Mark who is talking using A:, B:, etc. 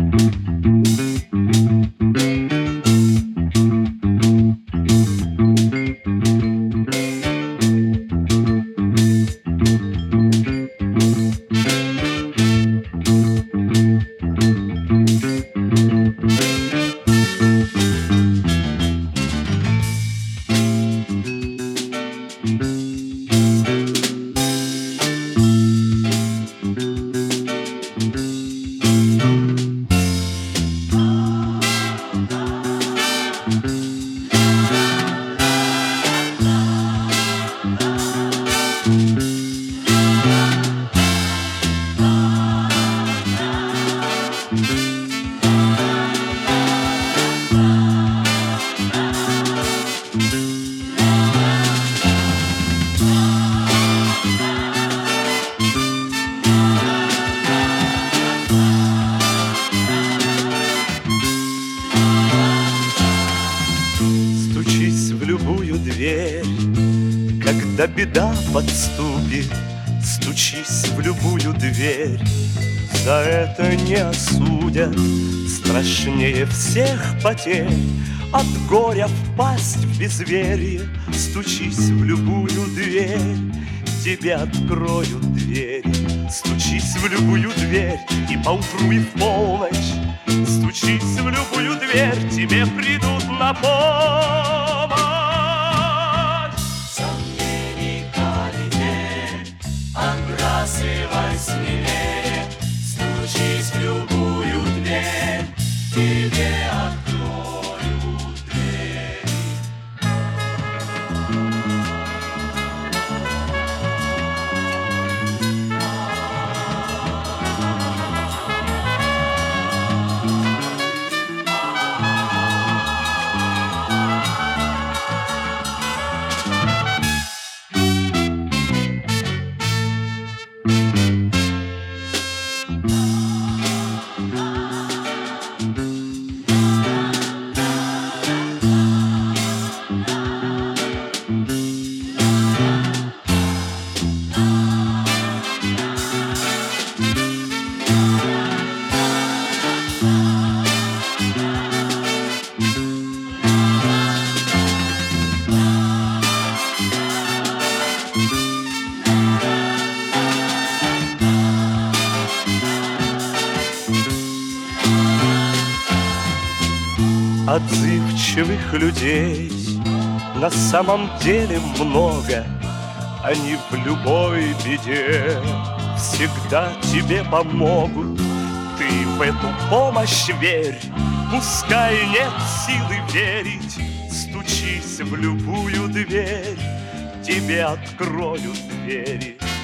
A: Стучись в любую дверь, когда беда подступит. Стучись в любую дверь, за это не осудят. Страшнее всех потерь от горя впасть в безверие. Стучись в любую дверь, тебе откроют двери. Стучись в любую дверь и поутру, и в полночь. Стучись в любую дверь, тебе придут на помощь.
B: Сомнений теперь, отбрасывай смелее. Стучись в любую дверь, тебе откроют двери.
A: Отзывчивых людей на самом деле много. Они в любой беде всегда тебе помогут. Ты в эту помощь верь, пускай нет силы верить. Стучись в любую дверь, тебе откроют двери.